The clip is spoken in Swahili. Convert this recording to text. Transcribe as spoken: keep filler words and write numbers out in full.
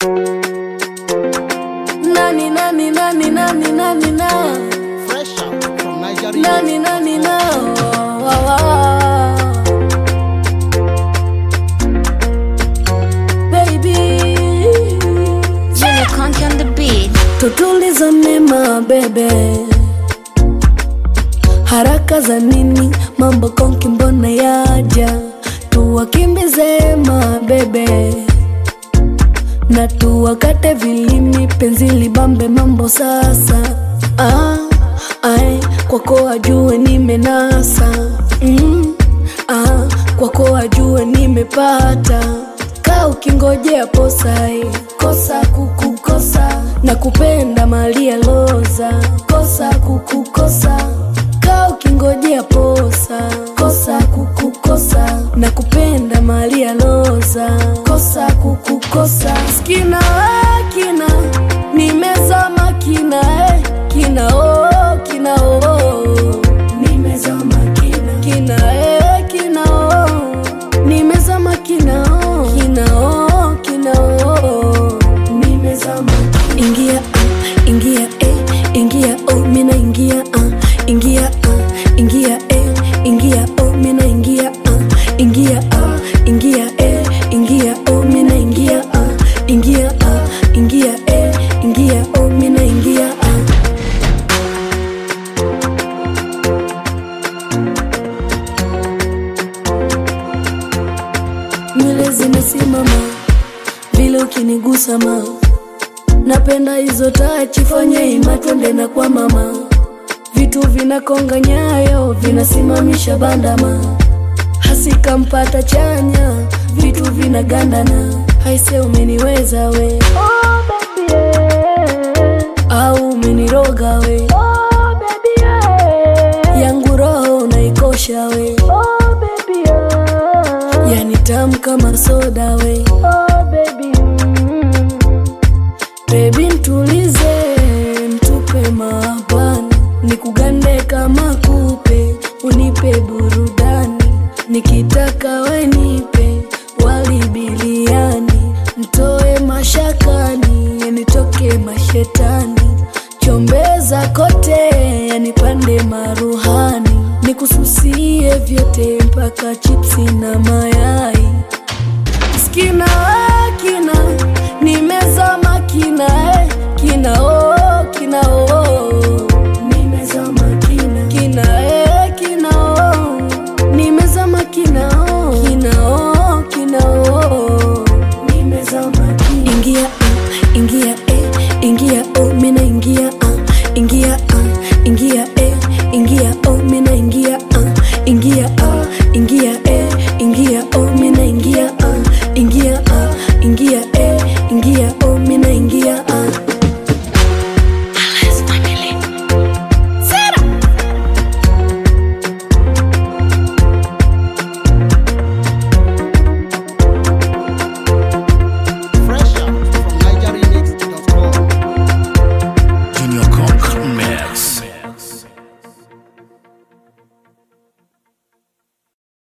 Nani nani nani nani nani na Fresh out from Nigeria. Nani nani na oh, oh, oh. Baby Junior Conky on the beat. tutuliza nema bebe, haraka za nini? Mambo konki mbona yaja, tuwakimbize ma bebe na tuwakate vilimi, penzi libambe mambo sasa. Ah, ai, kwako ajue nimenasa. Mm, ah, kwako ajue nimepata. Kaa ukingojea posa, eh, kosa kukukosa, na kupenda Maria Loza, kosa kukukosa. Kaa ukingojea posa, kosa kukukosa, na kupenda Maria Loza, kosa kukukosa. Skina kina nimezama kina eh, kina oh kina oh nimezama kina kina eh kina oh nimezama kina oh kina oh kina oh nimezama. Ingia uh, ingia eh ingia oh mina ingia uh, ingia uh, ingia eh ingia oh mina ingia uh, ingia uh, ingia eh ingia oh mina ingia uh, ingia uh, ingia eh ingia oh mina ingia uh. Nywele zimesimama vile ukinigusa ma, napenda hizo tachi, fanye ima twende na kwa mama. Vitu vinakonga nyayo, vinasimamisha bandama, hasika mpata chanya, vitu vinagandana. Haise umeniweza we, oh baby yeah. Au umeniroga we, oh baby yeah. Yangu roho unaikosha we, oh baby yeah. Yani tamu kama soda we, oh baby mm. Baby ntulize, ntupe mabani, nikugande kama kupe, unipe burudani, nikitaka we nipe wali biliani, ntoe mashakani, nitoke mashetani, chombeza kote, yanipande maruhani, nikususie vyote mpaka chipsi na mayai. Skina kina nimezama kina eh, kina oh kina oh nimezama kina kina eh kina oh nimezama kina oh kina oh kina oh nimezama kina. Ingia uh, ingia eh ingia oh mina ingia uh, ingia uh, ingia eh ingia oh mina ingia uh, ingia uh, ingia eh